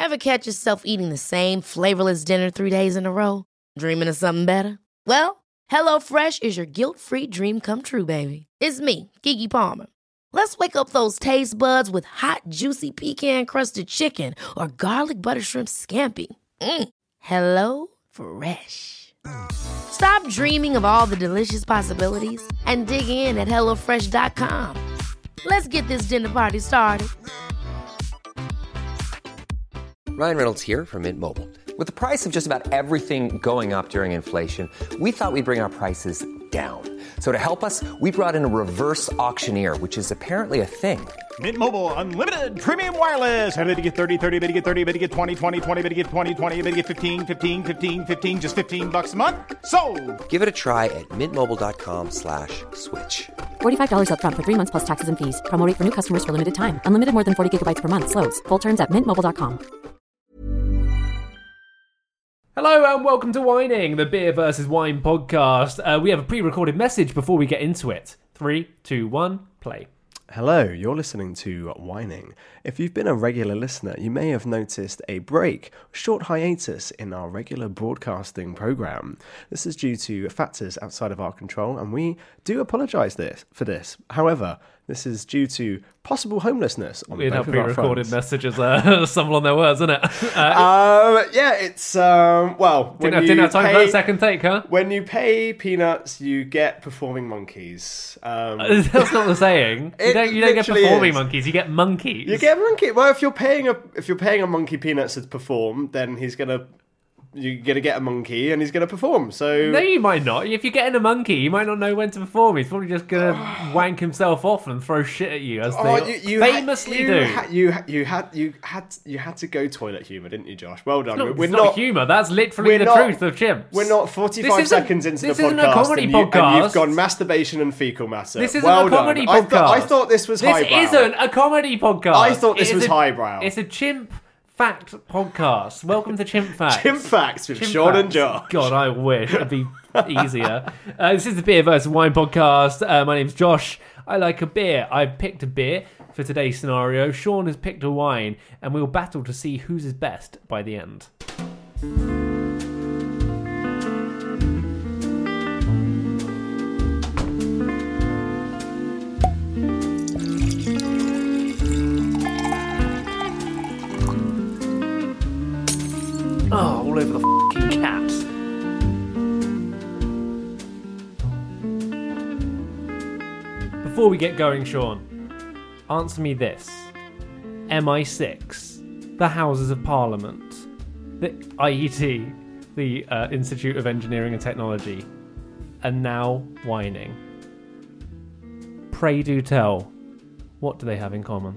Ever catch yourself eating the same flavorless dinner 3 days in a row? Dreaming of something better? Well, HelloFresh is your guilt-free dream come true, baby. It's me, Keke Palmer. Let's wake up those taste buds with hot, juicy pecan-crusted chicken or garlic butter shrimp scampi. Hello Fresh. Stop dreaming of all the delicious possibilities and dig in at HelloFresh.com. Let's get this dinner party started. Ryan Reynolds here from Mint Mobile. With the price of just about everything going up during inflation, we thought we'd bring our prices down. So to help us, we brought in a reverse auctioneer, which is apparently a thing. Mint Mobile Unlimited Premium Wireless. How to get 30, 30, bit to get 30, bit to get 20, 20, 20, bit to get 20, 20, bit to get 15, 15, 15, 15, just $15 a month? Sold! Give it a try at mintmobile.com/switch. $45 up front for 3 months plus taxes and fees. Promo rate for new customers for limited time. Unlimited more than 40 gigabytes per month. Slows full terms at mintmobile.com. Hello and welcome to Whining, the Beer vs. Wine podcast. We have a pre-recorded message before we get into it. 3, 2, 1, play. Hello, you're listening to Whining. If you've been a regular listener, you may have noticed a short hiatus in our regular broadcasting programme. This is due to factors outside of our control, and we do apologise for this. However, this is due to possible homelessness on both of our pre-recorded fronts. messages stumble on their words, isn't it? Yeah, it's, well... Didn't have time for a second take, huh? When you pay peanuts, you get performing monkeys. That's not the saying. You don't get performing monkeys, you get monkeys. You get a monkey. Well, if you're paying a monkey peanuts to perform, then you're gonna get a monkey and he's gonna perform. So no, you might not. If you're getting a monkey, you might not know when to perform. He's probably just gonna wank himself off and throw shit at you, as they famously do. You had to go toilet humour, didn't you, Josh? Well done. It's not humour. That's literally the truth of chimps. We're not 45 seconds into the podcast. This isn't a comedy podcast. And you've gone masturbation and fecal matter. This isn't a comedy podcast. I thought this was highbrow. This isn't a comedy podcast. I thought this was highbrow. It's a chimp fact podcast. Welcome to Chimp Facts. Chimp Facts with Sean and Josh. God, I wish it'd be easier. This is the Beer vs. Wine podcast. My name's Josh. I like a beer. I've picked a beer for today's scenario. Sean has picked a wine, and we'll battle to see whose is best by the end. Oh, all over the fucking cat. Before we get going, Sean, answer me this. MI6, the Houses of Parliament, the IET, the Institute of Engineering and Technology, are now whining. Pray do tell, what do they have in common?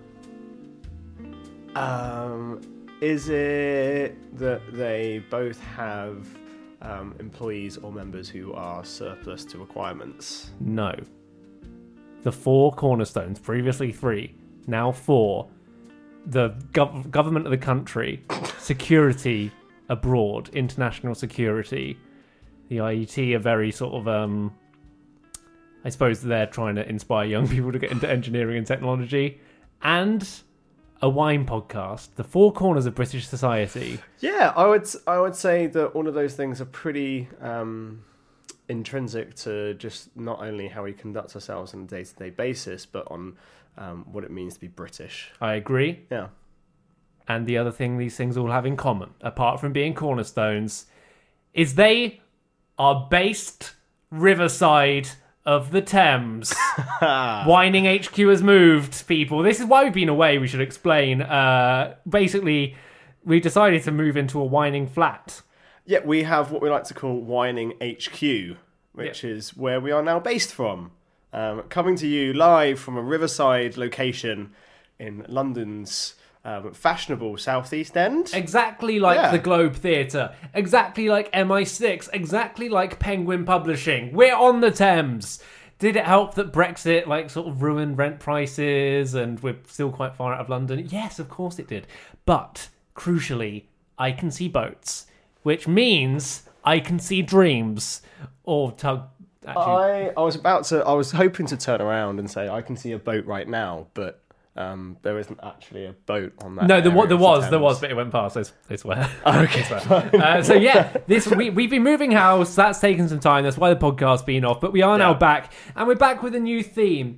Is it that they both have employees or members who are surplus to requirements? No. The 4 cornerstones, previously 3, now 4. The government of the country, security abroad, international security. The IET are very sort of, I suppose they're trying to inspire young people to get into engineering and technology. And a wine podcast, the 4 corners of British society. Yeah, I would say that all of those things are pretty intrinsic to just not only how we conduct ourselves on a day-to-day basis, but on what it means to be British. I agree. Yeah. And the other thing these things all have in common, apart from being cornerstones, is they are based riverside of the Thames. Whining HQ has moved, people. This is why we've been away, we should explain. Basically, we decided to move into a whining flat. Yeah, we have what we like to call Whining HQ, which is where we are now based from. Coming to you live from a riverside location in London's fashionable southeast end. Exactly like the Globe Theatre. Exactly like MI6. Exactly like Penguin Publishing. We're on the Thames. Did it help that Brexit sort of ruined rent prices and we're still quite far out of London? Yes, of course it did. But, crucially, I can see boats. Which means I can see dreams. Or tug... Actually, I was hoping to turn around and say I can see a boat right now, but There isn't actually a boat on that. No, there area of the was, Thames. but it went past. I swear. Okay. So yeah, we've been moving house. That's taken some time. That's why the podcast's been off. But we are now back, and we're back with a new theme.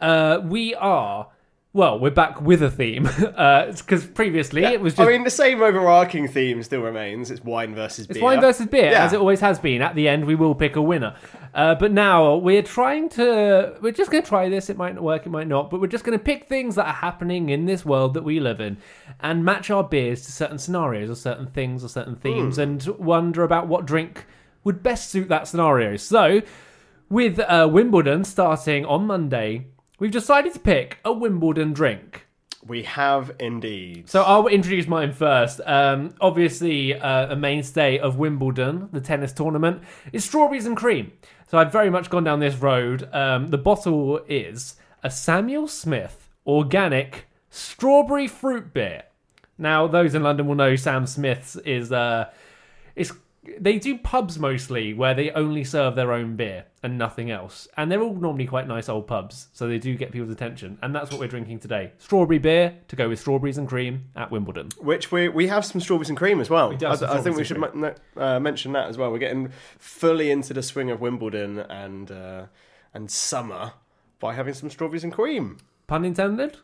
We're back with a theme because previously it was just. I mean, the same overarching theme still remains. It's wine versus beer. It's wine versus beer, Yeah. as it always has been. At the end, we will pick a winner. But now we're just going to try this. It might work, it might not. But we're just going to pick things that are happening in this world that we live in and match our beers to certain scenarios or certain things or certain themes and wonder about what drink would best suit that scenario. So, with Wimbledon starting on Monday, we've decided to pick a Wimbledon drink. We have indeed. So I'll introduce mine first. Obviously, a mainstay of Wimbledon, the tennis tournament, is strawberries and cream. So I've very much gone down this road. The bottle is a Samuel Smith organic strawberry fruit beer. Now, those in London will know Sam Smith's is they do pubs mostly where they only serve their own beer and nothing else. And they're all normally quite nice old pubs, so they do get people's attention. And that's what we're drinking today. Strawberry beer to go with strawberries and cream at Wimbledon. Which we have some strawberries and cream as well. We do have some I think we strawberries should mention that as well. We're getting fully into the swing of Wimbledon and summer by having some strawberries and cream. Pun intended?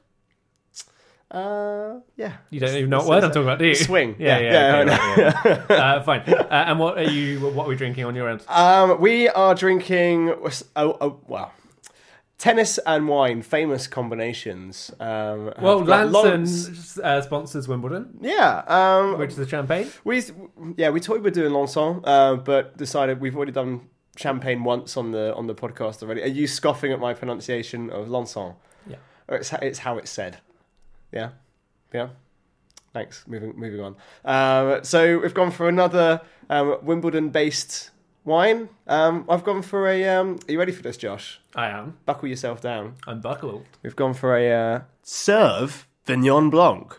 Yeah. You don't even know what word I'm talking about, do you? Swing. Yeah. Fine. And what are we drinking on your end? We are drinking tennis and wine, famous combinations. Lanson sponsors Wimbledon. Yeah. Which is the champagne. We thought we'd do Lanson, but decided we've already done champagne once on the podcast already. Are you scoffing at my pronunciation of Lanson? Yeah. Or it's how it's said. Yeah. Thanks. Moving on. So we've gone for another Wimbledon-based wine. I've gone for a. Are you ready for this, Josh? I am. Buckle yourself down. I'm buckled. We've gone for a Serve Vignon Blanc.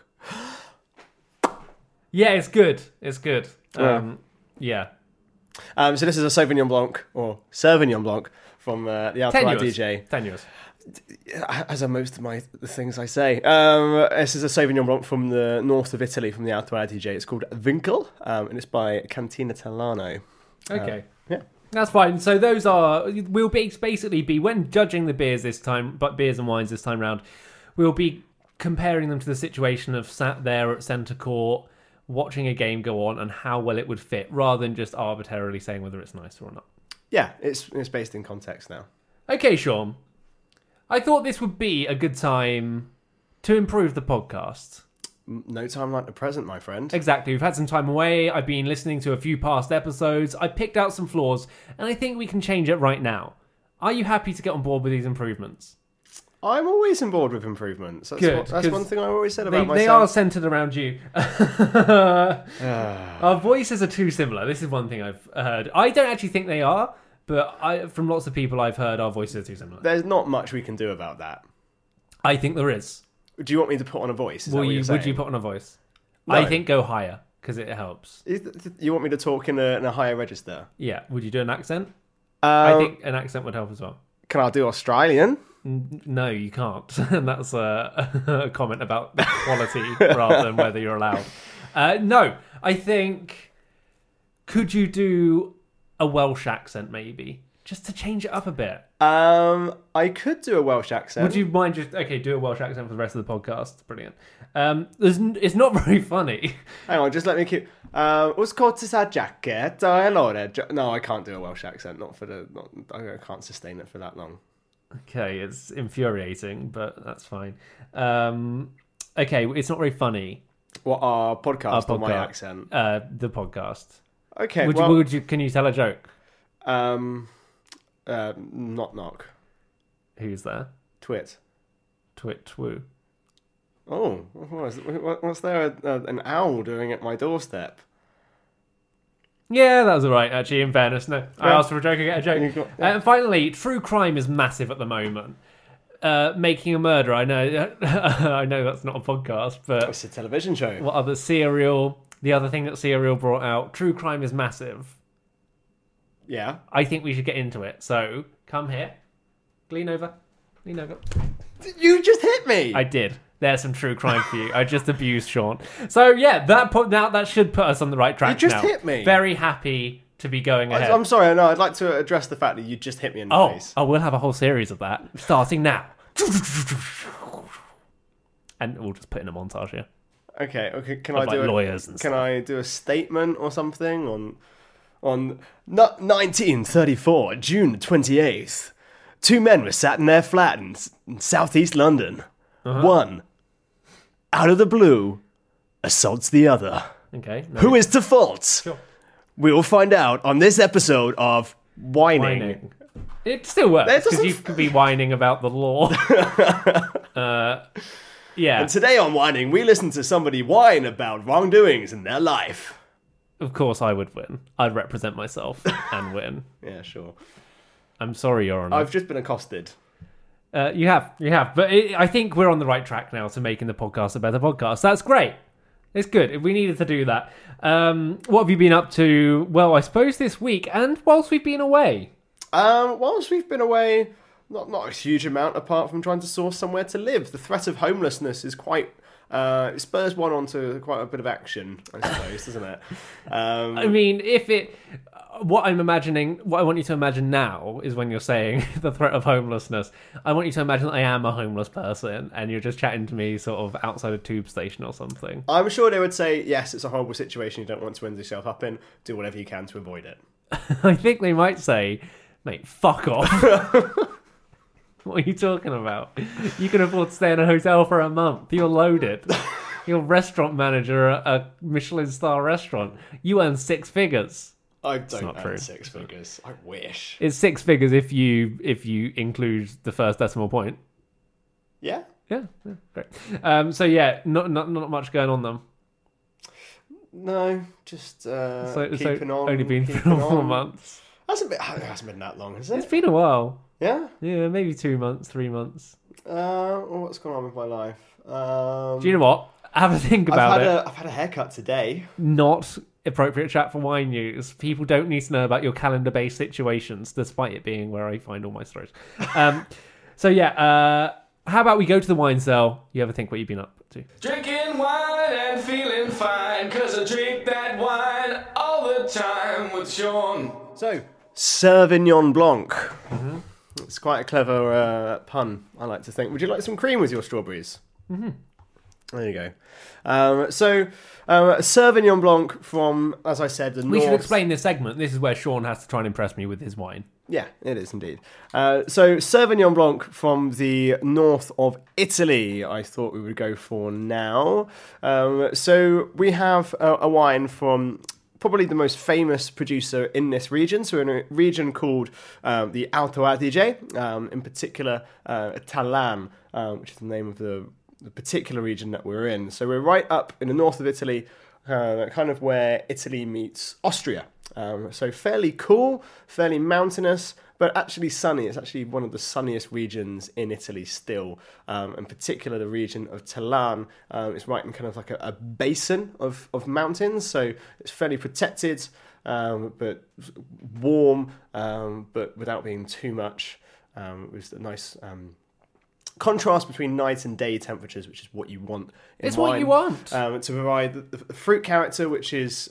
Yeah, it's good. It's good. Yeah. So this is a Sauvignon Blanc or Sauvignon Blanc from the Alpha DJ. Tenuous. As are most of the things I say. This is a Sauvignon Blanc from the north of Italy, from the Alto Adige. It's called Winkel, and it's by Cantina Talano. Okay. Yeah. That's fine. So those we'll basically be, when judging the beers this time, but beers and wines this time round, we'll be comparing them to the situation of sat there at centre court, watching a game go on, and how well it would fit, rather than just arbitrarily saying whether it's nice or not. Yeah, it's based in context now. Okay, Sean. I thought this would be a good time to improve the podcast. No time like the present, my friend. Exactly. We've had some time away. I've been listening to a few past episodes. I picked out some flaws, and I think we can change it right now. Are you happy to get on board with these improvements? I'm always on board with improvements. That's one thing I always said about myself. They are centered around you. Our voices are too similar. This is one thing I've heard. I don't actually think they are, but from lots of people I've heard, our voices are too similar. There's not much we can do about that. I think there is. Do you want me to put on a voice? Would you put on a voice? No. I think go higher, because it helps. You want me to talk in a higher register? Yeah. Would you do an accent? I think an accent would help as well. Can I do Australian? No, you can't. And that's a comment about the quality rather than whether you're allowed. No, I think... Could you do a Welsh accent, maybe? Just to change it up a bit. I could do a Welsh accent. Would you mind just... Okay, do a Welsh accent for the rest of the podcast. Brilliant. It's not very funny. Hang on, just let me keep... What's called this jacket? No, I can't do a Welsh accent. I can't sustain it for that long. Okay, it's infuriating, but that's fine. Okay, it's not very funny. What, our podcast or my accent? The podcast. Okay, can you tell a joke? Knock knock. Who's there? Twit. Woo. Oh, what's there? An owl doing at my doorstep? Yeah, that was alright, actually, in fairness. No, I asked for a joke, I get a joke. Yeah. And finally, true crime is massive at the moment. Making a Murder, I know I know that's not a podcast, but... It's a television show. What other Serial... The other thing that Serial brought out, true crime is massive. Yeah. I think we should get into it. So, come here. Lean over. You just hit me! I did. There's some true crime for you. I just abused Sean. So yeah, that should put us on the right track. You just now. hit me. Very happy to be going ahead. I'm sorry, I know. I'd like to address the fact that you just hit me in the face. Oh, we'll have a whole series of that starting now. And we'll just put in a montage here. Okay. Can Of, I do lawyers and Can stuff. I do a statement or something on 1934, June 28th? Two men were sat in their flat in southeast London. One, out of the blue, assaults the other. Okay. no. Who is to fault? Sure. We will find out on this episode of Whining. It still works That because doesn't you could be whining about the law. Yeah, And today on Whining, we listen to somebody whine about wrongdoings in their life. of course I would win. I'd represent myself and win. Yeah, sure. I'm sorry, Your Honour. I've just been accosted. You have. But I think we're on the right track now to making the podcast a better podcast. That's great. It's good. We needed to do that. What have you been up to? Well, I suppose this week and whilst we've been away. Whilst we've been away, not a huge amount apart from trying to source somewhere to live. The threat of homelessness is quite... it spurs one on to quite a bit of action, I suppose, doesn't it? I mean, what I want you to imagine now is when you're saying the threat of homelessness, I want you to imagine that I am a homeless person and you're just chatting to me sort of outside a tube station or something. I'm sure they would say, yes, it's a horrible situation you don't want to end yourself up in. Do whatever you can to avoid it. I think they might say, mate, fuck off. What are you talking about? You can afford to stay in a hotel for a month. You're loaded. You're a restaurant manager at a Michelin star restaurant. You earn 6 figures. I don't not earn true. 6 figures. I wish. It's 6 figures if you include the first decimal point. Yeah? Yeah, great. So yeah, not much going on then. No, just keeping on. Only been keeping 4 on. months. It hasn't been that long, has It's it? been a while. Yeah? Yeah, maybe 2 months, 3 months. What's going on with my life? Do you know what? Have a think about it. I've had a haircut today. Not appropriate chat for wine news. People don't need to know about your calendar-based situations, despite it being where I find all my stories. So yeah, how about we go to the wine cell? You ever think what you've been up to? Drinking wine and feeling fine, 'cause I drink that wine all the time with Sean. So, Sauvignon Blanc. Mm-hmm. It's quite a clever pun, I like to think. Would you like some cream with your strawberries? Mm-hmm. There you go. Sauvignon Blanc from, as I said, the We north... should explain this segment. This is where Sean has to try and impress me with his wine. Yeah, it is indeed. So Sauvignon Blanc from the north of Italy, I thought we would go for now. So we have a wine from probably the most famous producer in this region. So in a region called the Alto Adige, in particular Talan, which is the name of the particular region that we're in. So we're right up in the north of Italy, kind of where Italy meets Austria. So fairly cool, fairly mountainous, but actually sunny. It's actually one of the sunniest regions in Italy still. In particular, the region of Talan is right in kind of like a basin of mountains. So it's fairly protected, but warm, but without being too much. With a nice contrast between night and day temperatures, which is what you want in It's wine. what you want. To provide the fruit character, which is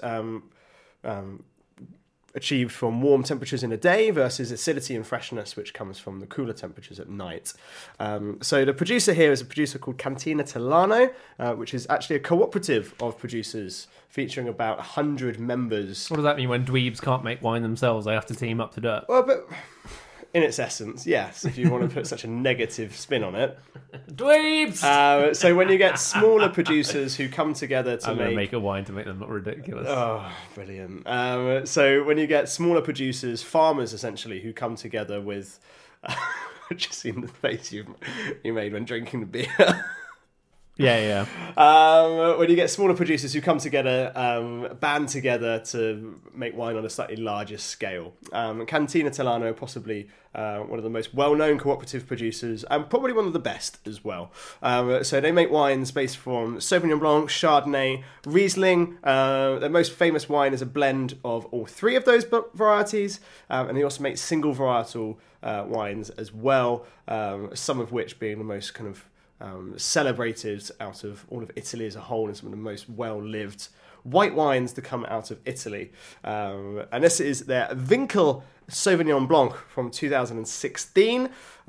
achieved from warm temperatures in a day versus acidity and freshness, which comes from the cooler temperatures at night. So the producer here is a producer called Cantina Talano, which is actually a cooperative of producers featuring about 100 members. What does that mean when dweebs can't make wine themselves? They have to team up to do it. Well, but in its essence, yes, if you want to put such a negative spin on it. Dweebs! So when you get smaller producers who come together to I'm going to make a wine to make them look ridiculous. Oh, brilliant. So when you get smaller producers, farmers essentially, who come together with... just seen the face you made when drinking the beer. Yeah. When you get smaller producers who come together, band together to make wine on a slightly larger scale. Cantina Talano, possibly one of the most well-known cooperative producers, and probably one of the best as well. So they make wines based from Sauvignon Blanc, Chardonnay, Riesling. Their most famous wine is a blend of all 3 of those varieties, and they also make single varietal wines as well, some of which being the most kind of celebrated out of all of Italy as a whole, and some of the most well-lived white wines to come out of Italy. And this is their Winkel Sauvignon Blanc from 2016.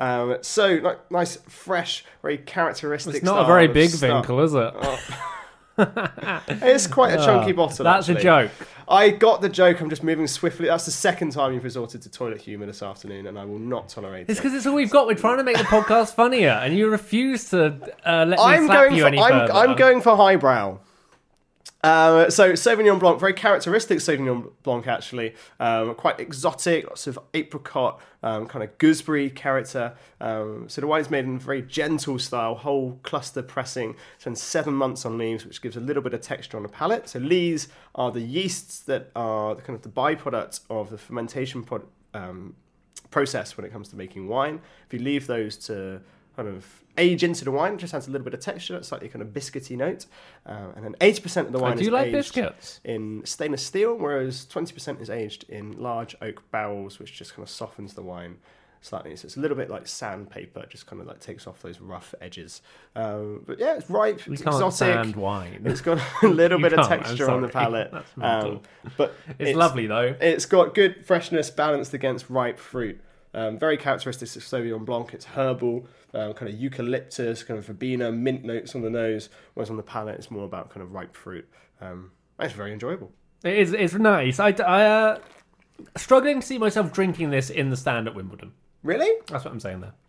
Nice, fresh, very characteristic. It's not a very big Winkel, is it? Oh. It's quite a chunky bottle. That's actually. a joke. I got the joke. I'm just moving swiftly. That's the second time you've resorted to toilet humour this afternoon, and I will not tolerate It's it. because it's all we've got. We're trying to make the podcast funnier, and you refuse to let me slap you any further. I'm going for highbrow. So Sauvignon Blanc, very characteristic Sauvignon Blanc actually, quite exotic, lots of apricot, kind of gooseberry character. So the wine is made in a very gentle style, whole cluster pressing. Spends 7 months on leaves, which gives a little bit of texture on the palate. So lees are the yeasts that are kind of the byproduct of the fermentation process when it comes to making wine. If you leave those to kind of age into the wine, it just has a little bit of texture, slightly kind of biscuity note. And then 80% of the wine is like aged biscuits? in stainless steel, whereas 20% is aged in large oak barrels, which just kind of softens the wine slightly. So it's a little bit like sandpaper, just kind of like takes off those rough edges. But yeah, it's ripe, it's can't exotic. sand wine. It's got a little bit of can't, I'm texture on the sorry. palate. That's mental. But It's lovely, though. It's got good freshness balanced against ripe fruit. Very characteristic of Sauvignon Blanc. It's herbal, kind of eucalyptus, kind of verbena, mint notes on the nose, whereas on the palate it's more about kind of ripe fruit. It's very enjoyable. It's nice. I struggling to see myself drinking this in the stand at Wimbledon. Really? That's what I'm saying there.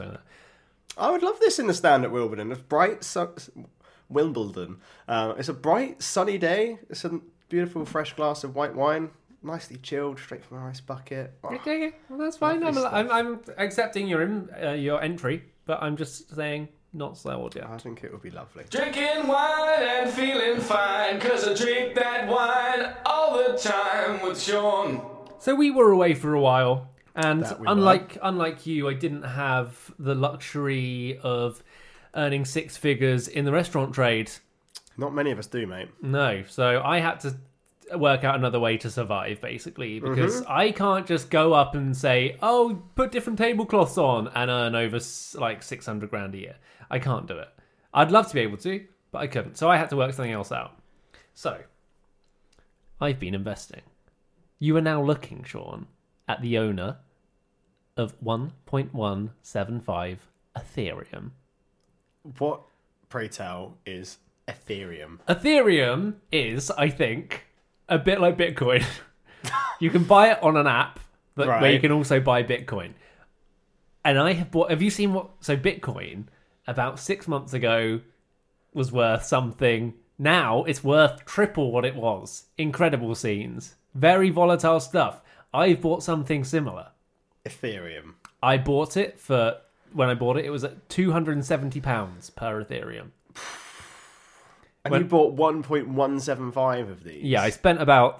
I would love this in the stand at Wimbledon. It's bright, Wimbledon. It's a bright, sunny day. It's a beautiful, fresh glass of white wine. Nicely chilled, straight from an ice bucket. Oh, Okay, well, that's fine. I'm accepting your entry, but I'm just saying not sold yet. I think it would be lovely. Drinking wine and feeling fine, 'cause I drink that wine all the time with Sean. So we were away for a while, and That we unlike you, I didn't have the luxury of earning six figures in the restaurant trade. Not many of us do, mate. No, so I had to work out another way to survive, basically, because I can't just go up and say, oh, put different tablecloths on and earn over like 600 grand a year. I can't do it. I'd love to be able to, but I couldn't. So I had to work something else out. So I've been investing. You are now looking, Sean, at the owner of 1.175 Ethereum. What, pray tell, is Ethereum? Ethereum is, I think, a bit like Bitcoin. You can buy it on an app where you can also buy Bitcoin. And I have bought... Have you seen what... So Bitcoin, about 6 months ago, was worth something. Now it's worth triple what it was. Incredible scenes. Very volatile stuff. I've bought something similar. Ethereum. I bought it for... When I bought it, it was at £270 per Ethereum. And you bought 1.175 of these? Yeah, I spent about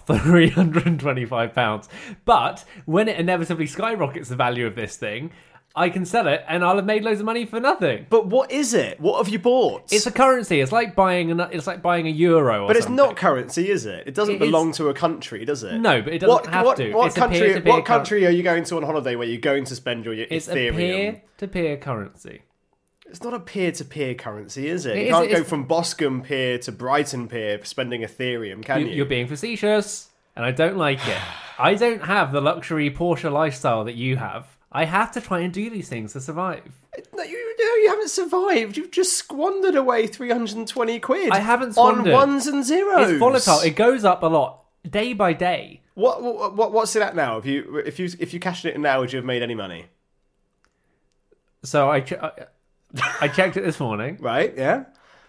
£325. But when it inevitably skyrockets the value of this thing, I can sell it and I'll have made loads of money for nothing. But what is it? What have you bought? It's a currency. It's like buying a euro or But it's something. not currency, is it? It doesn't It belong is- to a country, does it? No, but it doesn't have to. What It's a country? peer-to-peer What country are you going to on holiday where you're going to spend your It's Ethereum? a peer-to-peer currency. It's not a peer-to-peer currency, is it? It You is- can't go it's- from Boscombe Pier to Brighton Pier spending Ethereum, can you? You're being facetious, and I don't like it. I don't have the luxury Porsche lifestyle that you have. I have to try and do these things to survive. No, you haven't survived. You've just squandered away 320 quid. I haven't squandered. On ones and zeros. It's volatile. It goes up a lot, day by day. What's it at now? If you cashed it in now, would you have made any money? So I checked it this morning, Right? Yeah.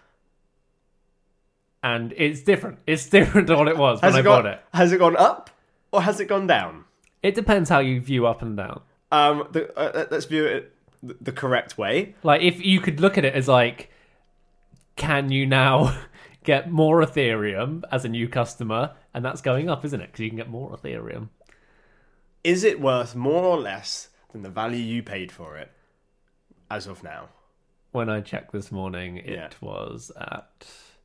and it's different. It's different to what it was when I bought it. Has it gone up or has it gone down? It depends how you view up and down. Let's view it the correct way. Like, if you could look at it as like, can you now get more Ethereum as a new customer? And that's going up, isn't it? Because you can get more Ethereum. Is it worth more or less than the value you paid for it as of now? When I checked this morning, it Yeah. was at...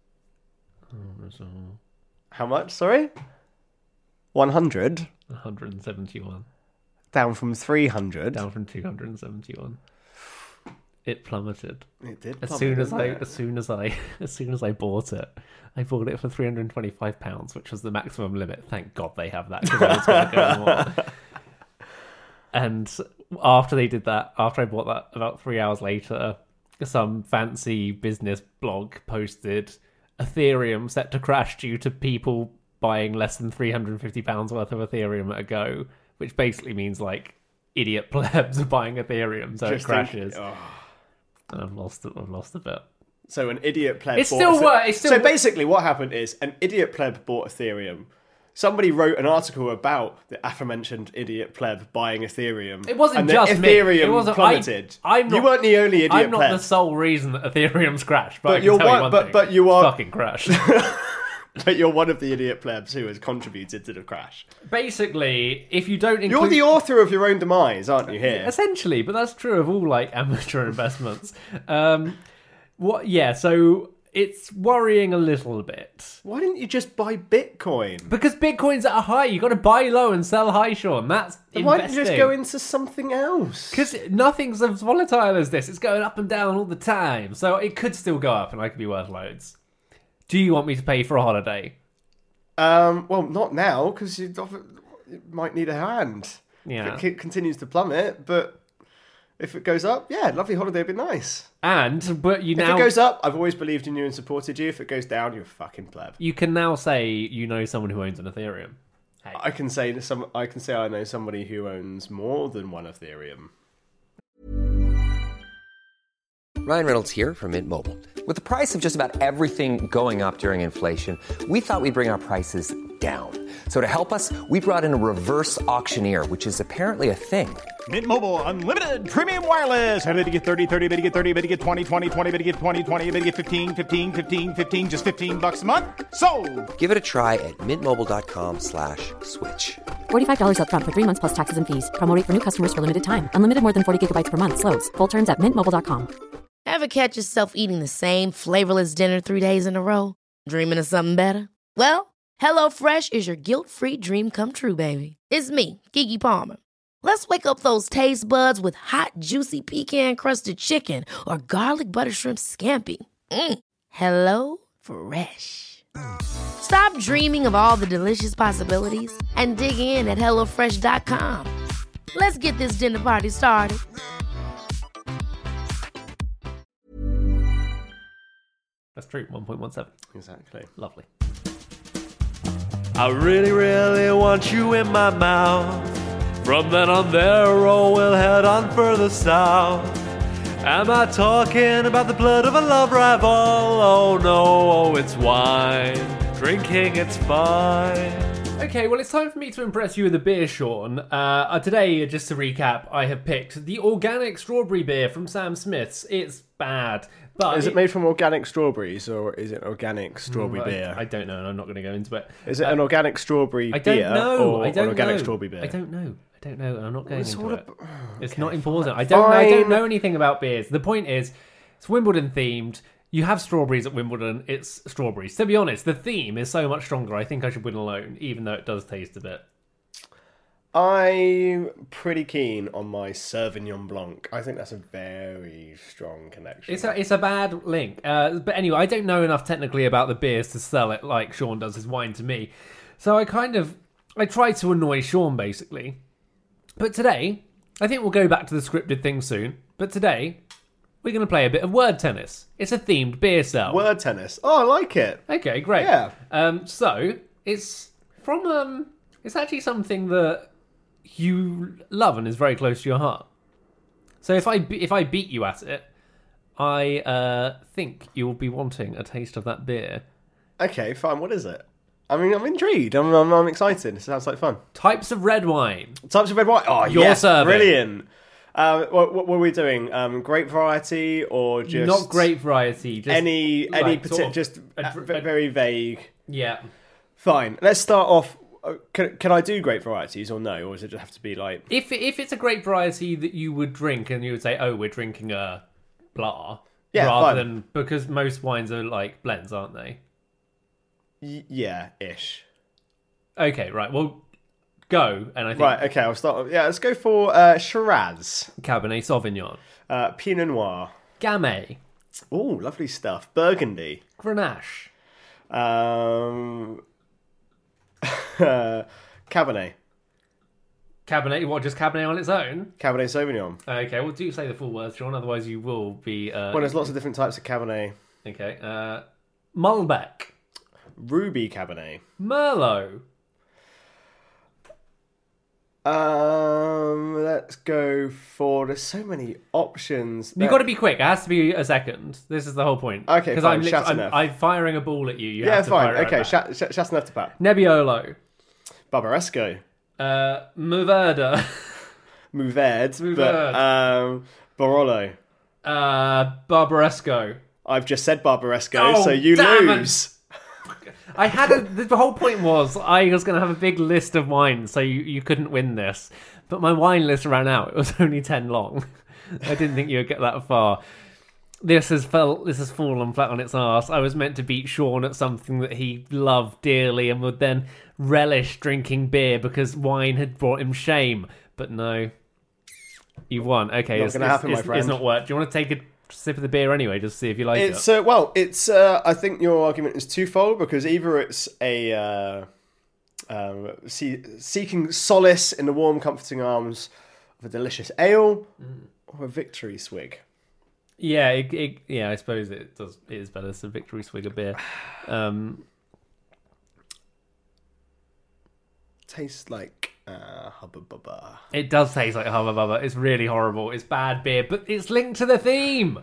How much? Sorry? 100? 171. Down from 300? Down from 271. It plummeted. It did. As plummet, soon as I bought it, I bought it for £325, which was the maximum limit. Thank God they have that, because I was going to go more. And after they did that, after I bought that, about 3 hours later, some fancy business blog posted Ethereum set to crash due to people buying less than £350 worth of Ethereum at a go, which basically means like idiot plebs are buying Ethereum, so it crashes. And I've lost a bit. So an idiot pleb. It's still worth. So basically, what happened is an idiot pleb bought Ethereum. Somebody wrote an article about the aforementioned idiot pleb buying Ethereum. It wasn't and just Ethereum me. It wasn't, plummeted. I'm not, you weren't the only idiot I'm not pleb. the sole reason that Ethereum's crashed, but I can you're tell one, you one thing. but you are fucking crashed. But you're one of the idiot plebs who has contributed to the crash. Basically, if you don't include... You're the author of your own demise, aren't you, here? Essentially, but that's true of all, like, amateur investments. So it's worrying a little bit. Why didn't you just buy Bitcoin? Because Bitcoin's at a high. You've got to buy low and sell high, Sean. That's investing. Why didn't you just go into something else? Because nothing's as volatile as this. It's going up and down all the time. So it could still go up and I could be worth loads. Do you want me to pay for a holiday? Well, not now, because you might need a hand. Yeah. If it continues to plummet, but if it goes up, yeah, lovely holiday would be nice. But If it goes up, I've always believed in you and supported you. If it goes down, you're a fucking pleb. You can now say you know someone who owns an Ethereum. Hey. I can say I know somebody who owns more than one Ethereum. Ryan Reynolds here from Mint Mobile. With the price of just about everything going up during inflation, we thought we'd bring our prices down. So to help us, we brought in a reverse auctioneer, which is apparently a thing. Mint Mobile Unlimited Premium Wireless. How to get 30, 30, bit to get 30, bit to get 20, 20, 20, bit to get 20, 20, bit to get 15, 15, 15, 15, just $15 a month? Sold! Give it a try at mintmobile.com/switch. $45 up front for 3 months plus taxes and fees. Promo rate for new customers for limited time. Unlimited more than 40 gigabytes per month. Slows full terms at mintmobile.com. Ever catch yourself eating the same flavorless dinner 3 days in a row? Dreaming of something better? Well, HelloFresh is your guilt-free dream come true, baby. It's me, Keke Palmer. Let's wake up those taste buds with hot, juicy pecan-crusted chicken or garlic butter shrimp scampi. Hello Fresh. Stop dreaming of all the delicious possibilities and dig in at HelloFresh.com. Let's get this dinner party started. That's true, 1.17. Exactly. Lovely. I really, really want you in my mouth. From then on there, oh, we'll head on further south. Am I talking about the blood of a love rival? Oh no, it's wine. Drinking, it's fine. Okay, well, it's time for me to impress you with a beer, Sean. Today, just to recap, I have picked the organic strawberry beer from Sam Smith's. It's bad. But Is it made from organic strawberries, or is it organic strawberry beer? I don't know, and I'm not going to go into it. Is it an organic strawberry I don't beer know. or I don't an organic know. strawberry beer? I don't know, and I'm not going into it. It's Okay, not important. fine. I don't know anything about beers. The point is, it's Wimbledon themed. You have strawberries at Wimbledon. It's strawberries. To be honest, the theme is so much stronger. I think I should win alone, even though it does taste a bit. I'm pretty keen on my Sauvignon Blanc. I think that's a very strong connection. It's a bad link. But anyway, I don't know enough technically about the beers to sell it like Sean does his wine to me. So I try to annoy Sean, basically. But today, I think we'll go back to the scripted thing soon. But today, we're going to play a bit of word tennis. It's a themed beer cell. Word tennis. Oh, I like it. Okay, great. Yeah. So, it's from... it's actually something that you love and is very close to your heart. So if I beat you at it, I think you'll be wanting a taste of that beer. Okay, fine. What is it? I mean, I'm intrigued. I'm excited. It sounds like fun. Types of red wine. Types of red wine. Oh, Your yes, serving. brilliant. What were we doing? Grape variety or just Not grape variety. Just any like, particular? Just very vague. Yeah. Fine. Let's start off. Can I do grape varieties or no? Or does it just have to be like... If it's a grape variety that you would drink and you would say, oh, we're drinking a blah, Yeah, rather fine. than... Because most wines are like blends, aren't they? Yeah-ish. Okay, right. Well, go. And I think Right, okay, I'll start. Yeah, let's go for Shiraz. Cabernet Sauvignon, Pinot Noir. Gamay, Oh, lovely stuff. Burgundy. Grenache, Cabernet. Cabernet. What? Just Cabernet on its own? Cabernet Sauvignon. Okay. Well, do say the full words, John. Otherwise, you will be. Well, there's lots of different types of Cabernet. Okay. Malbec, Ruby Cabernet. Merlot, Let's go for. There's so many options. You've got to be quick. It has to be a second. This is the whole point. Okay, because fine, I'm, Chateauneuf. I'm firing a ball at you. You Yeah, have to fine. fire it Okay, back. Chateauneuf de Pape. Nebbiolo, Barbaresco. Mourvedre, Mourvedre. But, Barolo. Barbaresco. I've just said Barbaresco, so you damn lose. I had the whole point was I was going to have a big list of wines, so you couldn't win this. But my wine list ran out. It was only 10 long. I didn't think you would get that far. This has fallen flat on its arse. I was meant to beat Sean at something that he loved dearly and would then relish drinking beer because wine had brought him shame. But no, you've won. Okay, Not gonna happen, my friend. It's not worked. Do you want to take a sip of the beer anyway, just to see if you like it? It's I think your argument is twofold because either it's a seeking solace in the warm, comforting arms of a delicious ale, or a victory swig. Yeah, I suppose it does. It is better. It's a victory swig of beer. Tastes like Hubba Bubba. It does taste like Hubba Bubba. It's really horrible. It's bad beer, but it's linked to the theme.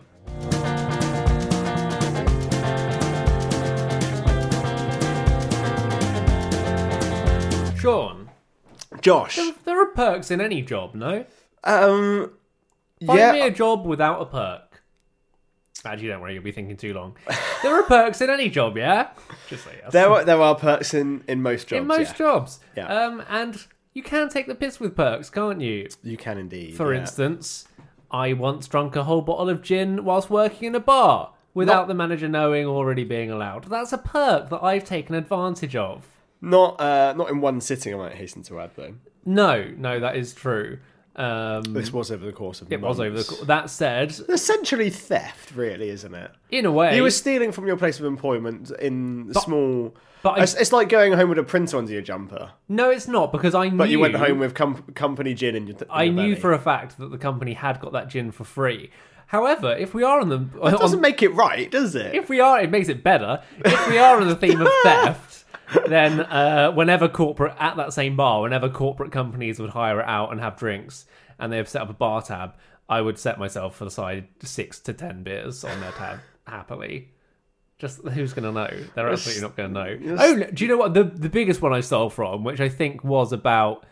Sean, Josh. there are perks in any job, no? Yeah. Find me a job without a perk. Actually, don't worry, you'll be thinking too long. There are perks in any job, yeah? Just say yes. There are perks in most jobs. In most jobs. Yeah. And you can take the piss with perks, can't you? You can indeed. For instance, I once drunk a whole bottle of gin whilst working in a bar without the manager knowing or already being allowed. That's a perk that I've taken advantage of. Not in one sitting, I might hasten to add, though. No, that is true. This was over the course of months. It was over the course. That said, essentially theft, really, isn't it? In a way. You were stealing from your place of employment in small... But it's like going home with a printer under your jumper. No, it's not, because I knew... But you went home with company gin in your I knew belly. for a fact that the company had got that gin for free. However, if we are on the... That doesn't make it right, does it? If we are, it makes it better. If we are on the theme of theft, then whenever at that same bar, whenever corporate companies would hire it out and have drinks, and they've set up a bar tab, I would set myself for the side 6 to 10 beers on their tab happily. Just who's going to know? They're absolutely not going to know. Oh, do you know what the biggest one I stole from, which I think was about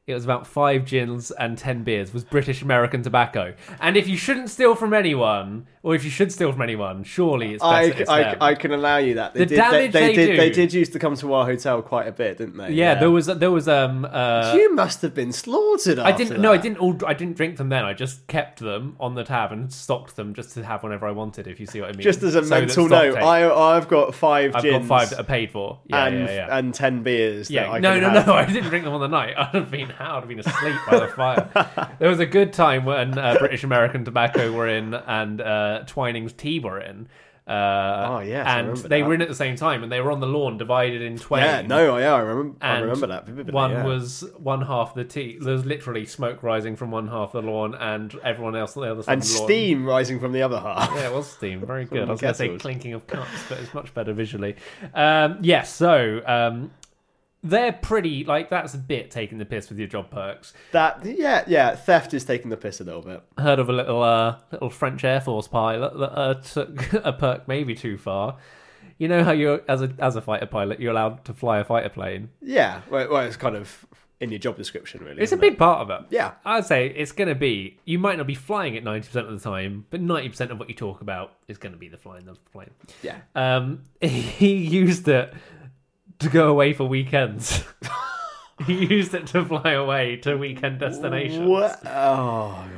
5 gins and 10 beers, was British American tobacco. And if you shouldn't steal from anyone, or if you should steal from anyone, surely it's best it's them. I can allow you that. They did used to come to our hotel quite a bit, didn't they? Yeah, there was you must have been slaughtered. I didn't drink them then. I just kept them on the tab and stocked them just to have whenever I wanted. If you see what I mean. Just as a mental note, I've got 5 gins. I've got 5 that are paid for. And 10 beers. Yeah, no. I didn't drink them on the night. I'd have been asleep by the fire. There was a good time when British American Tobacco were in and Twining's Tea were in. And they were in at the same time, and they were on the lawn, divided in twain. I remember that vividly. One was one half the tea. There was literally smoke rising from one half of the lawn, and everyone else on the other side. And of the lawn. steam rising from the other half. Yeah, it was steam. Very good. I was going to say clinking of cups, but it's much better visually. So they're pretty, that's a bit taking the piss with your job perks. Theft is taking the piss a little bit. Heard of a little French Air Force pilot that took a perk maybe too far. You know how you're, as a fighter pilot, you're allowed to fly a fighter plane? Yeah, well it's kind of in your job description, really. It's a big part of it. Yeah. I'd say it's going to be, you might not be flying it 90% of the time, but 90% of what you talk about is going to be the flying of the plane. Yeah. He used it to go away for weekends. He used it to fly away to weekend destinations. What? Oh,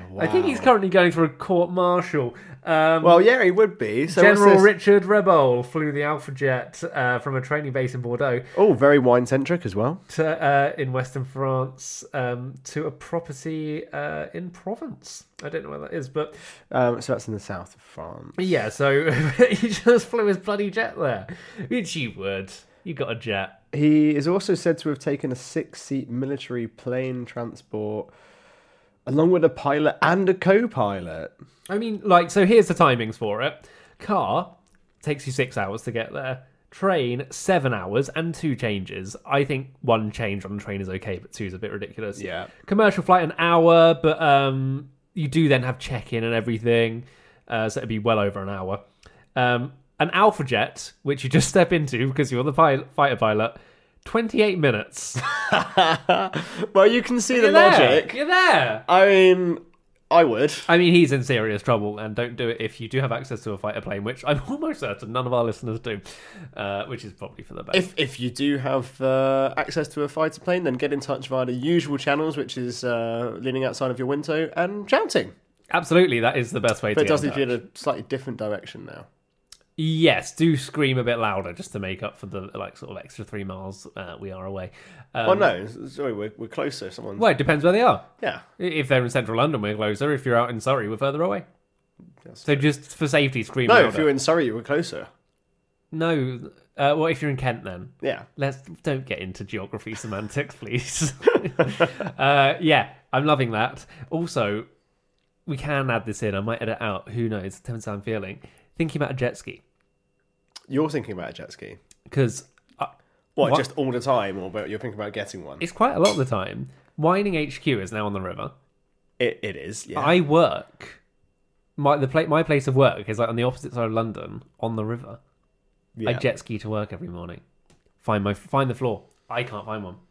I think he's currently going for a court-martial. Well, yeah, he would be. So General what's this? Richard Rebol flew the Alpha Jet from a training base in Bordeaux Oh, very wine-centric as well. in Western France to a property in Provence. I don't know where that is, but So that's in the south of France. yeah, so he just flew his bloody jet there. Which you would. You got a jet. He is also said to have taken a 6-seat military plane transport along with a pilot and a co-pilot. I mean, like, so here's the timings for it. Car takes you 6 hours to get there. Train, 7 hours and 2 changes. I think 1 change on the train is okay, but 2 is a bit ridiculous. Yeah. Commercial flight, an hour, but you do then have check-in and everything. So it'd be well over an hour. An Alpha Jet, which you just step into because you're the fighter pilot, 28 minutes. Well, you can see the You're there. logic. You're there. I mean, I would. I mean, he's in serious trouble, and don't do it if you do have access to a fighter plane, which I'm almost certain none of our listeners do, which is probably for the best. If you do have access to a fighter plane, then get in touch via the usual channels, which is leaning outside of your window and shouting. Absolutely, that is the best way But to it get does in lead you in touch. a slightly different direction now. Yes, do scream a bit louder just to make up for the sort of extra 3 miles we are away. Well, no, sorry, we're closer. Someone's... Well, it depends where they are. Yeah. If they're in central London, we're closer. If you're out in Surrey, we're further away. Yes. So just for safety, scream No, louder. if you're in Surrey, we're closer. No, well, if you're in Kent, then Yeah. don't get into geography semantics, please. Yeah, I'm loving that. Also, we can add this in. I might edit out. Who knows? Depends how I'm feeling. Thinking about a jet ski. You're thinking about a jet ski. Because What, What? just all the time, or but you're thinking about getting one? it's quite a lot of the time. Whining HQ is now on the river. It is, yeah. I work. My place of work is like on the opposite side of London, on the river. Yeah. I jet ski to work every morning. Find the floor. I can't find one.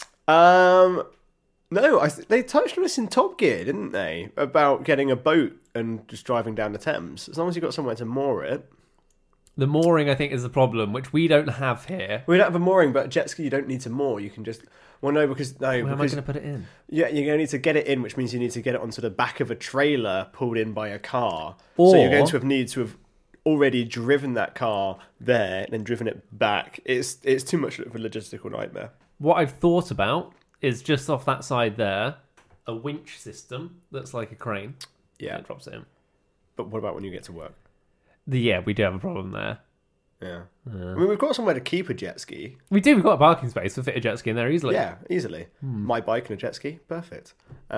No, they touched on this in Top Gear, didn't they? About getting a boat and just driving down the Thames. As long as you've got somewhere to moor it. The mooring, I think, is the problem, which we don't have here. We don't have a mooring, but jet ski you don't need to moor. You can just... Well, no, because... Where am I going to put it in? Yeah, you're going to need to get it in, which means you need to get it onto the back of a trailer pulled in by a car. So you're going to need to have already driven that car there and then driven it back. It's too much of a logistical nightmare. What I've thought about is just off that side there, a winch system that's like a crane. Yeah. And it drops it in. But what about when you get to work? Yeah, we do have a problem there. Yeah. I mean, we've got somewhere to keep a jet ski. We do. We've got a parking space. We'll fit a jet ski in there easily. Yeah, easily. My bike and a jet ski, perfect.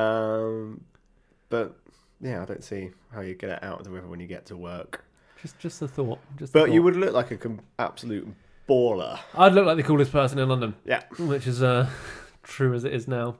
But yeah, I don't see how you get it out of the river when you get to work. Just a thought. But you would look like a absolute baller. I'd look like the coolest person in London. Yeah. Which is true as it is now.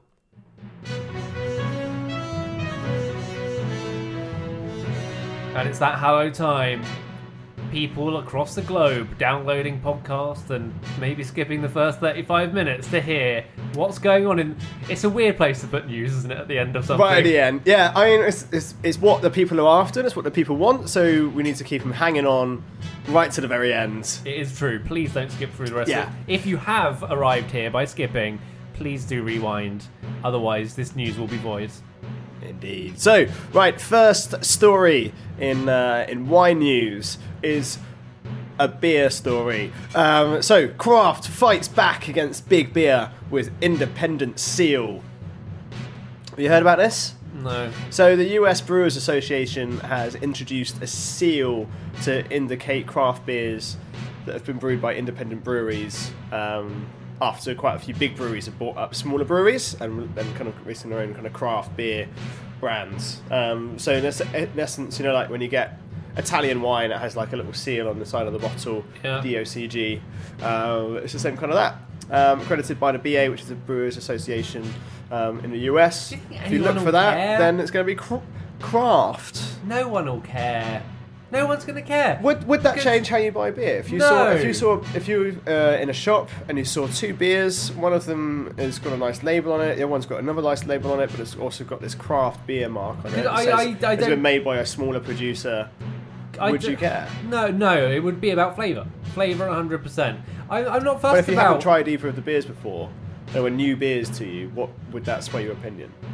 And it's that hello time. People across the globe downloading podcasts and maybe skipping the first 35 minutes to hear what's going on in... It's a weird place to put news, isn't it, at the end of something? Right at the end. Yeah, I mean, it's what the people are after, it's what the people want, so we need to keep them hanging on right to the very end. It is true. Please don't skip through the rest Yeah. of it. If you have arrived here by skipping, please do rewind. Otherwise, this news will be void. Indeed. So, right, first story in wine news is a beer story. So, Craft fights back against big beer with independent seal. Have you heard about this? No. So, the US Brewers Association has introduced a seal to indicate craft beers that have been brewed by independent breweries. After quite a few big breweries have bought up smaller breweries and kind of releasing their own kind of craft beer brands. So in essence, you know, like when you get Italian wine, it has like a little seal on the side of the bottle, Yeah. DOCG. It's the same kind of that. Accredited by the BA, which is the Brewers Association in the US. Do you think If you look anyone for will that, care? then it's going to be craft. No one will care. No one's going to care. Would that Because- change how you buy beer? If you No. if you were in a shop and you saw 2 beers, one of them has got a nice label on it, the other one's got another nice label on it, but it's also got this craft beer mark on it. I It says don't- it's been made by a smaller producer. Would you care? No, it would be about flavour. Flavour 100%. I'm not But fussed if you about... haven't tried either of the beers before, there were new beers to you, what would that sway your opinion?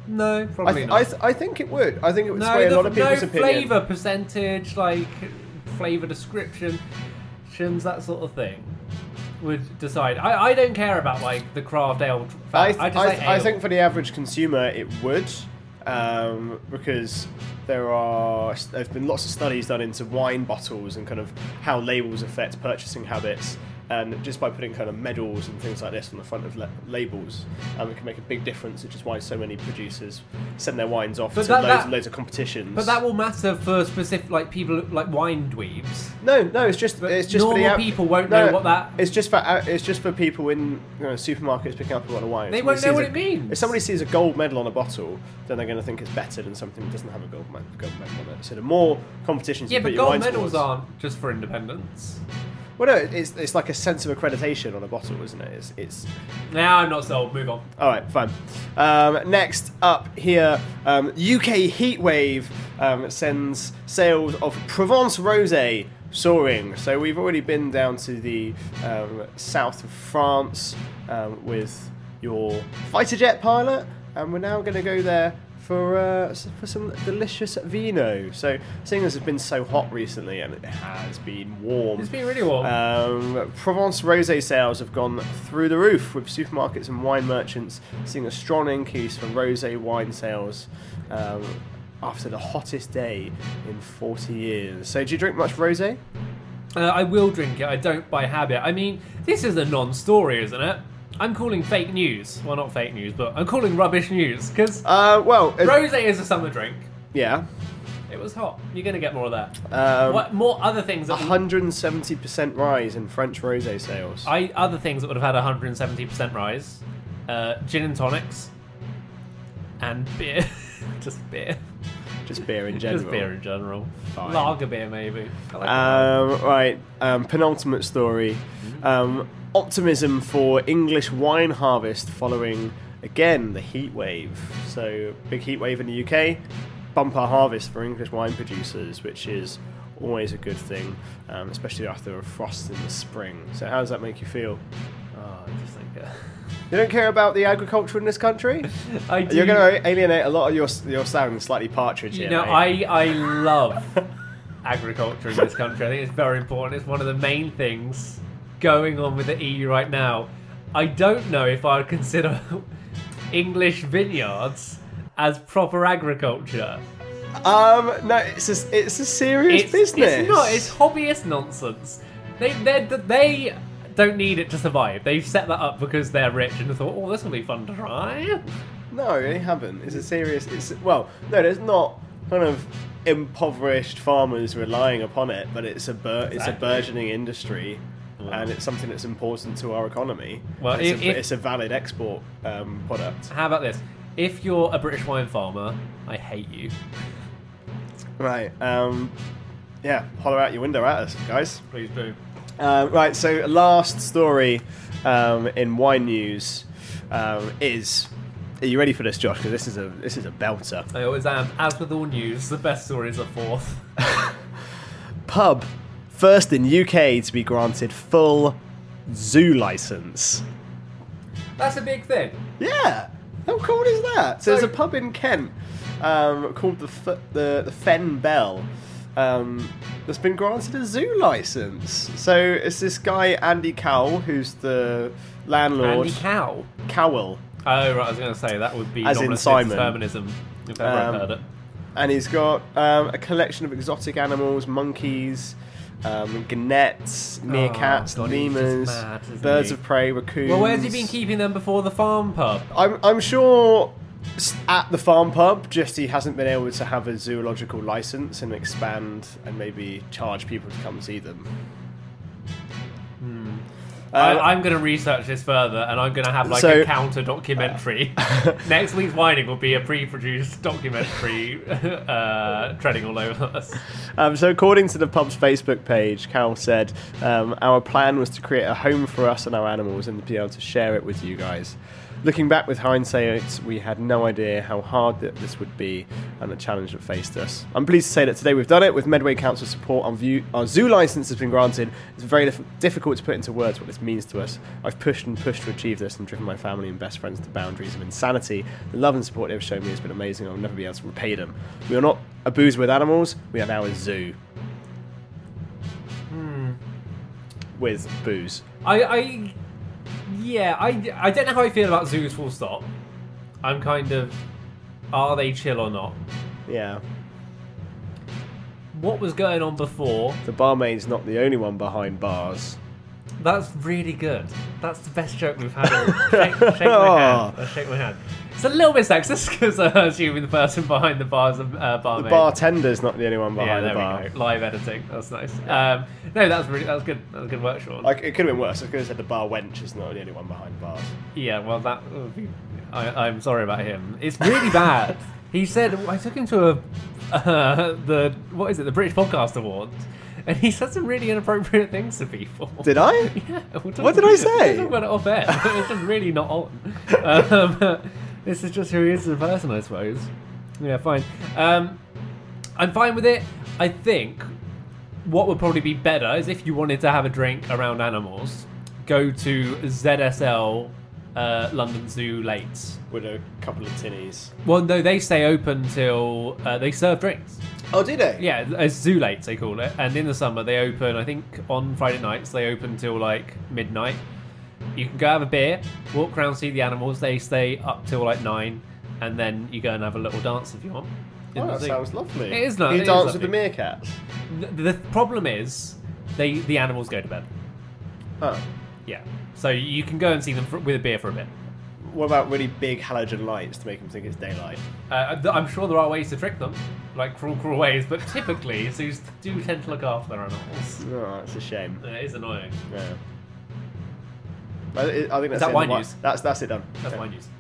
No, probably not. I think it would. I think it would sway a lot of people's opinion. Flavour percentage, like flavour descriptions, that sort of thing, would decide. I don't care about like the craft ale. I think for the average consumer it would, because there's been lots of studies done into wine bottles and kind of how labels affect purchasing habits. And just by putting kind of medals and things like this on the front of labels, it can make a big difference, which is why so many producers send their wines off to loads of competitions. But that will matter for specific, like people like wine dweebs. No, it's just normal for people won't know what that. It's just for people in supermarkets picking up a bottle of wine. They won't know what it means. If somebody sees a gold medal on a bottle, then they're going to think it's better than something that doesn't have a gold medal on it. So the more competitions you put your wine towards... but gold medals aren't just for independence. Well, no, it's like a sense of accreditation on a bottle, isn't it? It's. Now I'm not sold. Move on. All right, fine. Next up here, UK Heatwave sends sales of Provence Rosé soaring. So we've already been down to the south of France with your fighter jet pilot, and we're now going to go there for some delicious vino. So, seeing as it's been so hot recently, and it has been warm. It's been really warm. Provence Rosé sales have gone through the roof, with supermarkets and wine merchants seeing a strong increase for rosé wine sales after the hottest day in 40 years. So, do you drink much rosé? I will drink it. I don't by habit. I mean, this is a non-story, isn't it? I'm calling fake news. Well, not fake news, but I'm calling rubbish news, because rosé is a summer drink. Yeah. It was hot. You're going to get more of that. What more other things? 170% rise in French rosé sales. Other things that would have had 170% rise. Gin and tonics. And beer. Just beer. Just beer in general. Just beer in general. Fine. Lager beer, maybe. I like penultimate story. Optimism for English wine harvest following, again, the heat wave. So, big heat wave in the UK, bumper harvest for English wine producers, which is always a good thing, especially after a frost in the spring. So how does that make you feel? I just think... You don't care about the agriculture in this country? I do. You're going to alienate a lot of your sound slightly partridge here. You know, I love agriculture in this country. I think it's very important. It's one of the main things going on with the EU right now. I don't know if I would consider English vineyards as proper agriculture. No, it's a serious business. It's not. It's hobbyist nonsense. They don't need it to survive. They've set that up because they're rich and thought, oh, this will be fun to try. No, they haven't. It's a serious... no, there's not kind of impoverished farmers relying upon it, but it's a burgeoning industry, and it's something that's important to our economy. Well, it's a valid export product. How about this? If you're a British wine farmer, I hate you. Right. Yeah, holler out your window at us, guys. Please do. Right, so last story in wine news is... Are you ready for this, Josh? Because this is a belter. I always am. As with all news, the best stories are fourth. Pub, first in UK to be granted full zoo license. That's a big thing. Yeah. How cool is that? So there's a pub in Kent called the Fen Bell that's been granted a zoo license. So it's this guy, Andy Cowell, who's the landlord. Andy Cowell? Cowell. Oh, right, I was going to say, that would be as in Simon. Determinism, if ever I've heard it. And he's got a collection of exotic animals, monkeys, gannets, meerkats, lemurs, birds of prey, raccoons. Well, where's he been keeping them before the farm pub? I'm sure at the farm pub, just he hasn't been able to have a zoological license and expand and maybe charge people to come see them. I'm going to research this further, and I'm going to have a counter documentary. Next week's Whining will be a pre-produced documentary treading all over us. So according to the pub's Facebook page, Cal said, our plan was to create a home for us and our animals and to be able to share it with you guys. Looking back with hindsight, we had no idea how hard this would be and the challenge that faced us. I'm pleased to say that today we've done it. With Medway Council support, our zoo licence has been granted. It's very difficult to put into words what this means to us. I've pushed and pushed to achieve this and driven my family and best friends to boundaries of insanity. The love and support they've shown me has been amazing. I'll never be able to repay them. We are not a booze with animals. We are now a zoo. With booze. I don't know how I feel about zoos, full stop. I'm kind of, are they chill or not? Yeah. What was going on before? The barmaid's not the only one behind bars. That's really good. That's the best joke we've had. Shake my hand. Shake my hand. It's a little bit sexist because I'm assuming the person behind the bar is a barmaid. The bartender's not the only one behind the bar. bar. We go. Live editing. That's nice. No, that was good. That was good work, Sean. Like, it could have been worse. I could have said the bar wench is not the only one behind bars. Yeah, well, that would be... I'm sorry about him. It's really bad. He said, I took him to the British Podcast Awards, and he said some really inappropriate things to people. Did I? Yeah. What did I say? We'll talk about it off air. It's just really not on. This is just who he is as a person, I suppose. Yeah, fine. I'm fine with it. I think what would probably be better is if you wanted to have a drink around animals, go to ZSL London Zoo Lates. With a couple of tinnies. Well, no, they stay open till they serve drinks. Oh, do they? Yeah, as Zoo Lates they call it. And in the summer they open, I think on Friday nights, they open till like midnight. You can go have a beer, walk around, see the animals. They stay up till like 9, and then you go and have a little dance if you want. Oh, that sounds lovely. It is nice. You dance with the meerkats? The problem is, the animals go to bed. Oh. Yeah. So you can go and see them with a beer for a bit. What about really big halogen lights to make them think it's daylight? I'm sure there are ways to trick them, like cruel ways, but typically zoos do tend to look after their animals. Oh, that's a shame. It is annoying. Yeah. I think that's Is that it. wine news? That's it done. That's Okay. my news.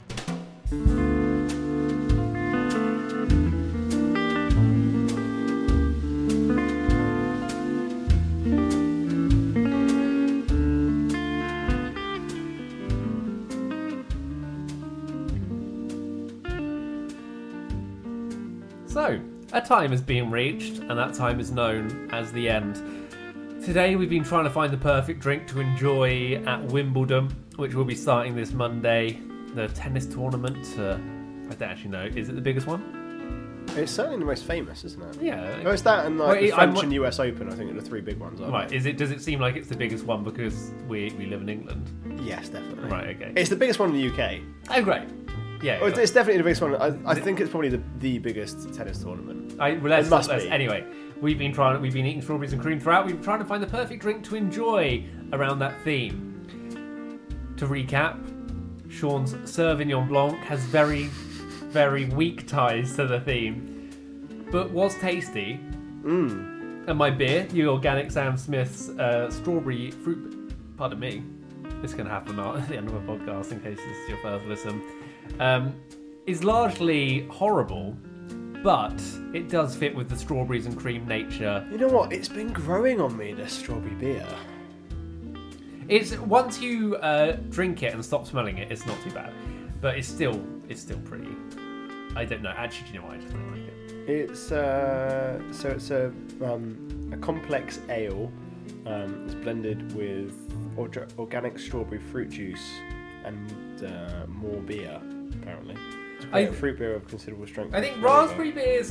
So, a time is being reached, and that time is known as the end. Today we've been trying to find the perfect drink to enjoy at Wimbledon, which will be starting this Monday. The tennis tournament, I don't actually know, is it the biggest one? It's certainly the most famous, isn't it? Yeah. Oh, it's that and like the Well, French and US Open, I think, are the three big ones, aren't Right, they? does it seem like it's the biggest one because we live in England? Yes, definitely. Right, okay. It's the biggest one in the UK. Oh, great. Yeah. Oh, it's definitely the biggest one. I think it's probably the biggest tennis tournament. Let's, It must let's- be. Anyway, we've been eating strawberries and cream throughout. We've been trying to find the perfect drink to enjoy around that theme. To recap, Sean's Sauvignon Blanc has very, very weak ties to the theme, but was tasty. And my beer, the Organic Sam Smith's strawberry fruit. Pardon me. This is going to happen at the end of a podcast in case this is your first listen. Is largely horrible, but it does fit with the strawberries and cream nature. You know what? It's been growing on me, this strawberry beer. It's once you drink it and stop smelling it, it's not too bad, but it's still pretty. I don't know. Actually, do you know what? I just don't like it. It's it's a complex ale. It's blended with organic strawberry fruit juice and more beer. Apparently, it's a fruit beer of considerable strength. I think raspberry beers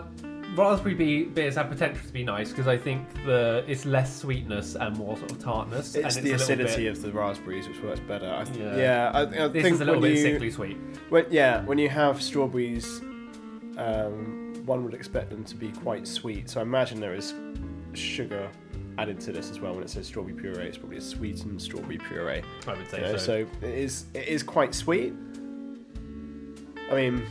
have potential to be nice because I think it's less sweetness and more sort of tartness. It's and the a little acidity bit, of the raspberries which works better. I This think is a little when bit you, sickly sweet. when you have strawberries, one would expect them to be quite sweet. So I imagine there is sugar added to this as well. When it says strawberry puree, it's probably a sweetened strawberry puree. I would say You know, so. so it is quite sweet. I mean,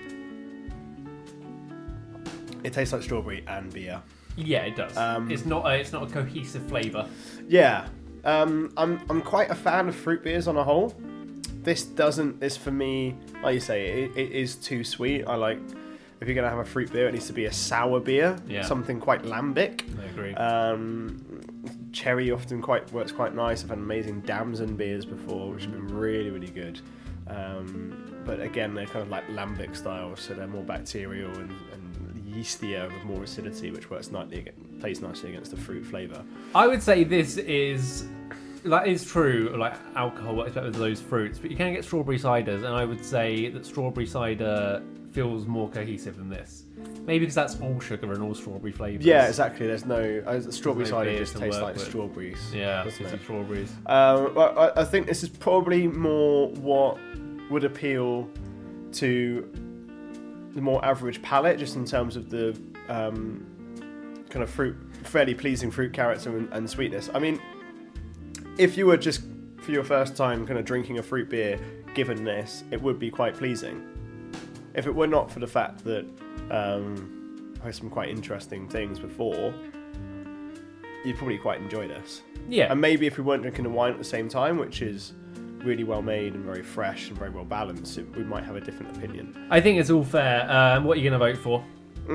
it tastes like strawberry and beer. Yeah, it does. It's not a cohesive flavour. Yeah, I'm quite a fan of fruit beers on a whole. This for me, like you say, it is too sweet. I like, if you're gonna have a fruit beer, it needs to be a sour beer, something quite lambic. I agree. Cherry often works quite nice. I've had amazing Damson beers before, which have been really, really good. But again, they're kind of like lambic style, so they're more bacterial and yeastier with more acidity, which plays nicely against the fruit flavour. I would say this is that is true. Like alcohol works better with those fruits, but you can get strawberry ciders, and I would say that strawberry cider feels more cohesive than this. Maybe because that's all sugar and all strawberry flavours. Yeah, exactly. There's no strawberry There's no cider beer just to tastes work like with. strawberries. Yeah, doesn't city it? strawberries. I think this is probably more what would appeal to the more average palate, just in terms of the kind of fairly pleasing fruit character and sweetness. I mean, if you were just for your first time kind of drinking a fruit beer, given this, it would be quite pleasing. If it were not for the fact that I had some quite interesting things before, you'd probably quite enjoy this. Yeah. And maybe if we weren't drinking the wine at the same time, which is really well made and very fresh and very well balanced, we might have a different opinion. I think it's all fair. What are you going to vote for?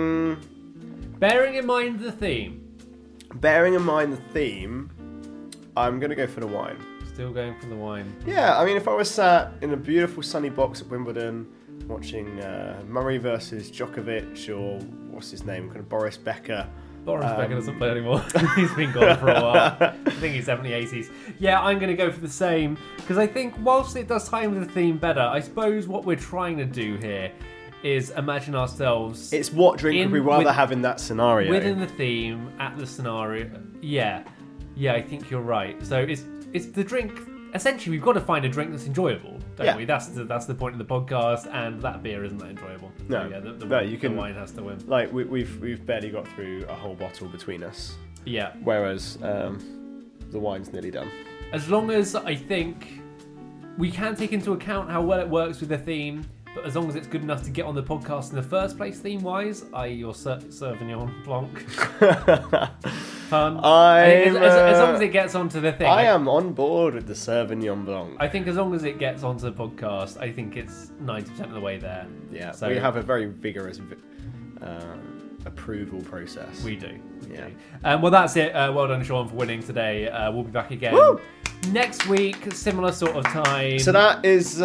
Bearing in mind the theme. Bearing in mind the theme, I'm going to go for the wine. Still going for the wine. Yeah, I mean, if I was sat in a beautiful sunny box at Wimbledon, watching Murray versus Djokovic, or what's his name, kind of Boris Becker. Boris Becker doesn't play anymore. He's been gone for a while. I think he's definitely 80s. Yeah, I'm going to go for the same, because I think whilst it does tie in with the theme better, I suppose what we're trying to do here is imagine ourselves... It's what drink would we rather have in that scenario? Within the theme, at the scenario. Yeah, I think you're right. So it's the drink... Essentially, we've got to find a drink that's enjoyable, don't we? That's the point of the podcast, and that beer isn't that enjoyable. No, so, yeah, the wine has to win. Like we've barely got through a whole bottle between us. Yeah. Whereas the wine's nearly done. As long as I think we can take into account how well it works with the theme, but as long as it's good enough to get on the podcast in the first place, theme-wise, i.e. your Sauvignon Blanc. Fun. As long as it gets onto the thing. I am on board with the Sauvignon Blanc. I think as long as it gets onto the podcast, I think it's 90% of the way there. Yeah, so we have a very vigorous approval process. We do. Yeah. Well, that's it. Well done, Sean, for winning today. We'll be back again next week, similar sort of time. So that is...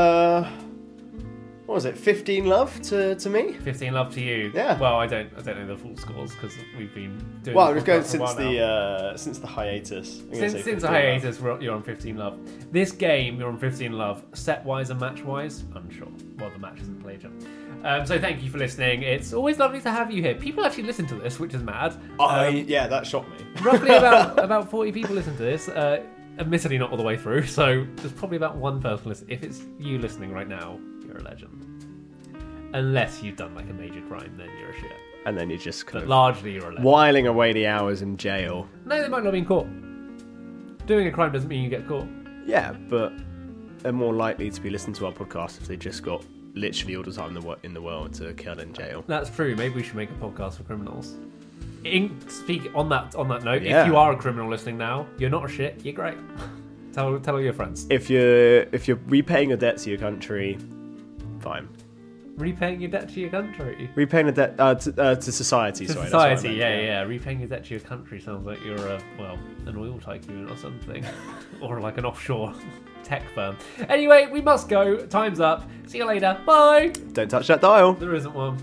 what was it? 15 love to me. 15 love to you. Yeah. Well, I don't know the full scores because we've been doing. Well, we've going since the hiatus. Since the hiatus, you're on 15 love. This game, you're on 15 love. Set wise and match wise, unsure. Well, the match isn't played yet. So thank you for listening. It's always lovely to have you here. People actually listen to this, which is mad. Yeah, that shocked me. Roughly about 40 people listen to this. Admittedly, not all the way through. So there's probably about one person listening. If it's you listening right now, you're a legend. Unless you've done like a major crime, then you're a shit. And then you're just kind of largely you're a legend. Whiling away the hours in jail. No, they might not have been caught. Doing a crime doesn't mean you get caught. Yeah, but they're more likely to be listening to our podcast if they just got literally all the time in the world to kill in jail. That's true. Maybe we should make a podcast for criminals. Speak on that note. Yeah. If you are a criminal listening now, you're not a shit. You're great. Tell all your friends. If you're repaying a debt to your country, fine. Repaying your debt to your country. Repaying a debt to society. To sorry, society, that's what I meant, yeah. Repaying your debt to your country sounds like you're an oil tycoon or something, or like an offshore tech firm. Anyway, we must go. Time's up. See you later. Bye. Don't touch that dial. There isn't one.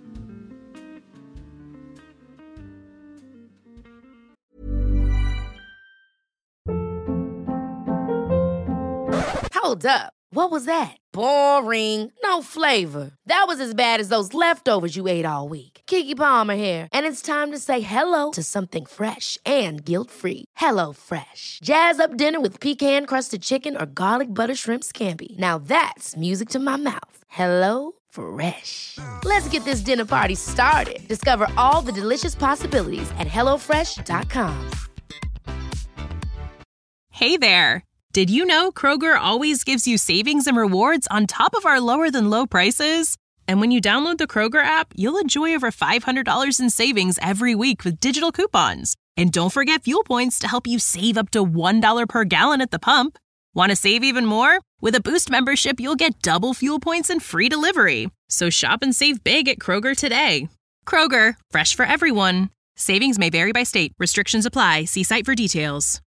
Hold up. What was that? Boring. No flavor. That was as bad as those leftovers you ate all week. Keke Palmer here, and it's time to say hello to something fresh and guilt-free. Hello Fresh. Jazz up dinner with pecan-crusted chicken or garlic butter shrimp scampi. Now that's music to my mouth. Hello Fresh. Let's get this dinner party started. Discover all the delicious possibilities at HelloFresh.com. Hey there. Did you know Kroger always gives you savings and rewards on top of our lower-than-low prices? And when you download the Kroger app, you'll enjoy over $500 in savings every week with digital coupons. And don't forget fuel points to help you save up to $1 per gallon at the pump. Want to save even more? With a Boost membership, you'll get double fuel points and free delivery. So shop and save big at Kroger today. Kroger, fresh for everyone. Savings may vary by state. Restrictions apply. See site for details.